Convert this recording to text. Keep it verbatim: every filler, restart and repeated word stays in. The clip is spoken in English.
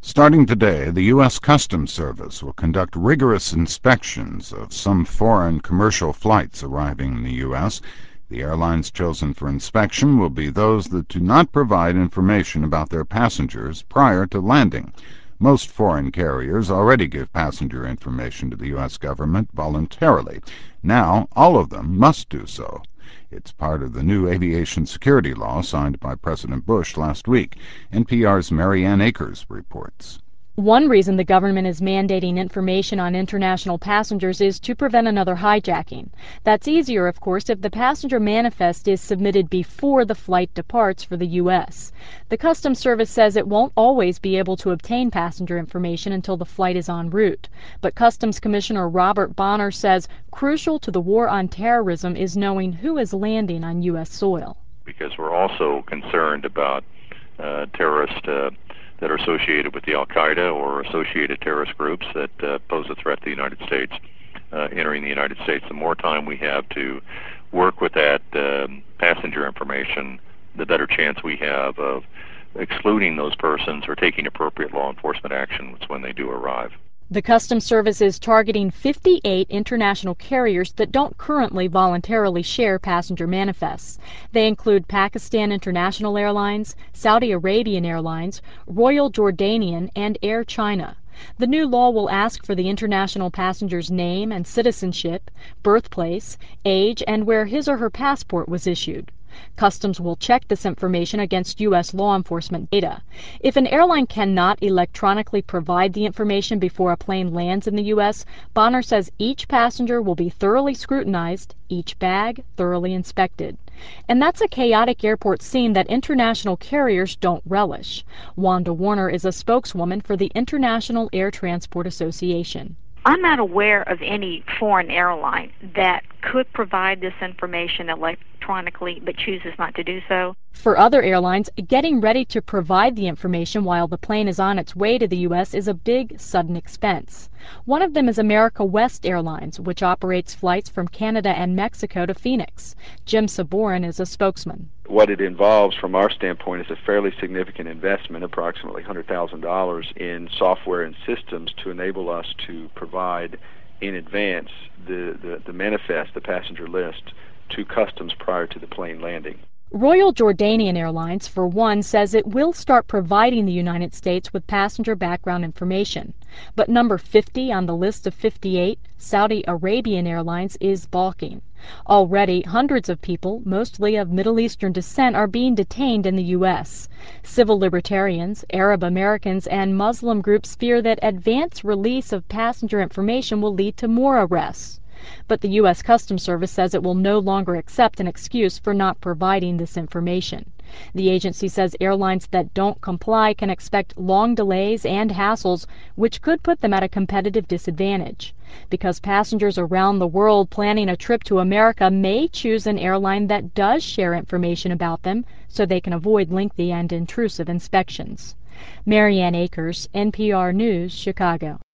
Starting today, the U S Customs Service will conduct rigorous inspections of some foreign commercial flights arriving in the U S. The airlines chosen for inspection will be those that do not provide information about their passengers prior to landing. Most foreign carriers already give passenger information to the U S government voluntarily. Now, all of them must do so. It's part of the new aviation security law signed by President Bush last week. N P R's Marianne Akers reports. One reason the government is mandating information on international passengers is to prevent another hijacking. That's easier, of course, if the passenger manifest is submitted before the flight departs for the U S. The Customs Service says it won't always be able to obtain passenger information until the flight is en route. But Customs Commissioner Robert Bonner says crucial to the war on terrorism is knowing who is landing on U S soil. Because we're also concerned about uh, terrorist uh, that are associated with the Al-Qaeda or associated terrorist groups that uh, pose a threat to the United States uh, entering the United States. The more time we have to work with that um, passenger information, the better chance we have of excluding those persons or taking appropriate law enforcement action when they do arrive. The Customs Service is targeting fifty-eight international carriers that don't currently voluntarily share passenger manifests. They include Pakistan International Airlines, Saudi Arabian Airlines, Royal Jordanian, and Air China. The new law will ask for the international passenger's name and citizenship, birthplace, age, and where his or her passport was issued. Customs will check this information against U S law enforcement data. If an airline cannot electronically provide the information before a plane lands in the U S, Bonner says each passenger will be thoroughly scrutinized, each bag thoroughly inspected. And that's a chaotic airport scene that international carriers don't relish. Wanda Warner is a spokeswoman for the International Air Transport Association. I'm not aware of any foreign airline that could provide this information electronically but chooses not to do so. For other airlines, getting ready to provide the information while the plane is on its way to the U S is a big, sudden expense. One of them is America West Airlines, which operates flights from Canada and Mexico to Phoenix. Jim Saborin is a spokesman. What it involves from our standpoint is a fairly significant investment, approximately one hundred thousand dollars, in software and systems to enable us to provide in advance the, the, the manifest, the passenger list, to Customs prior to the plane landing. Royal Jordanian Airlines, for one, says it will start providing the United States with passenger background information. But number fifty on the list of fifty-eight, Saudi Arabian Airlines, is balking. Already, hundreds of people, mostly of Middle Eastern descent, are being detained in the U S. Civil libertarians, Arab Americans, and Muslim groups fear that advance release of passenger information will lead to more arrests. But the U S Customs Service says it will no longer accept an excuse for not providing this information. The agency says airlines that don't comply can expect long delays and hassles, which could put them at a competitive disadvantage. Because passengers around the world planning a trip to America may choose an airline that does share information about them so they can avoid lengthy and intrusive inspections. Marianne Akers, N P R News, Chicago.